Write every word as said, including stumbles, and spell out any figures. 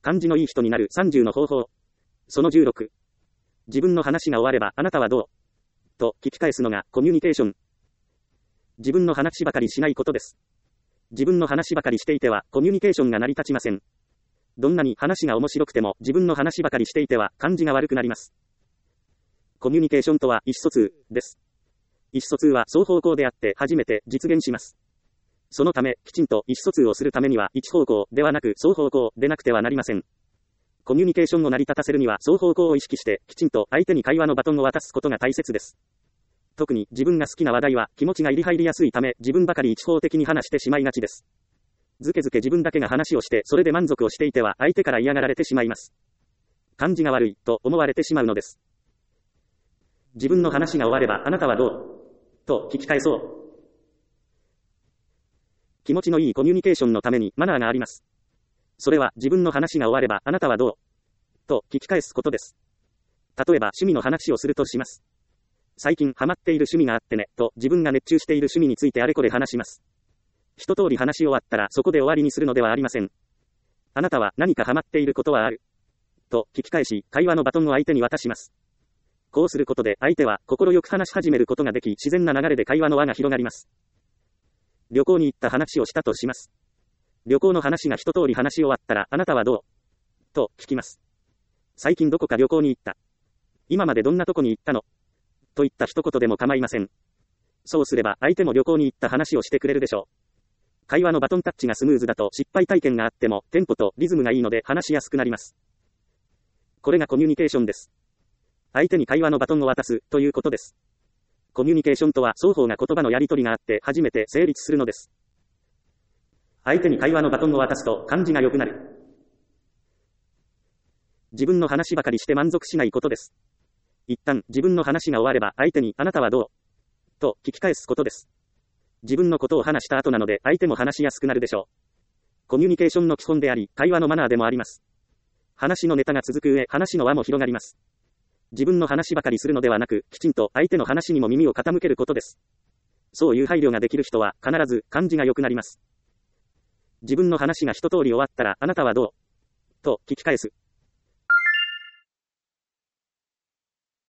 感じのいい人になるさんじゅうの方法。そのじゅうろく。自分の話が終わればあなたはどうと聞き返すのがコミュニケーション。自分の話ばかりしないことです。自分の話ばかりしていてはコミュニケーションが成り立ちません。どんなに話が面白くても自分の話ばかりしていては感じが悪くなります。コミュニケーションとは意思疎通です。意思疎通は双方向であって初めて実現します。そのため、きちんと意思疎通をするためには一方向ではなく双方向でなくてはなりません。コミュニケーションを成り立たせるには双方向を意識してきちんと相手に会話のバトンを渡すことが大切です。特に自分が好きな話題は気持ちが入り入りやすいため自分ばかり一方的に話してしまいがちです。ずけずけ自分だけが話をしてそれで満足をしていては相手から嫌がられてしまいます。感じが悪いと思われてしまうのです。自分の話が終わればあなたはどうと聞き返そう。気持ちのいいコミュニケーションのためにマナーがあります。それは自分の話が終わればあなたはどうと聞き返すことです。例えば趣味の話をするとします。最近ハマっている趣味があってねと自分が熱中している趣味についてあれこれ話します。一通り話し終わったらそこで終わりにするのではありません。あなたは何かハマっていることはあると聞き返し会話のバトンを相手に渡します。こうすることで相手は心よく話し始めることができ自然な流れで会話の輪が広がります。旅行に行った話をしたとします。旅行の話が一通り話し終わったらあなたはどうと聞きます。最近どこか旅行に行った。今までどんなとこに行ったのといった一言でも構いません。そうすれば相手も旅行に行った話をしてくれるでしょう。会話のバトンタッチがスムーズだと失敗体験があってもテンポとリズムがいいので話しやすくなります。これがコミュニケーションです。相手に会話のバトンを渡すということです。コミュニケーションとは双方が言葉のやり取りがあって初めて成立するのです。相手に会話のバトンを渡すと感じが良くなる。自分の話ばかりして満足しないことです。一旦自分の話が終われば相手にあなたはどうと聞き返すことです。自分のことを話した後なので相手も話しやすくなるでしょう。コミュニケーションの基本であり会話のマナーでもあります。話のネタが続く上話の輪も広がります。自分の話ばかりするのではなく、きちんと相手の話にも耳を傾けることです。そういう配慮ができる人は必ず感じが良くなります。自分の話が一通り終わったらあなたはどうと聞き返す。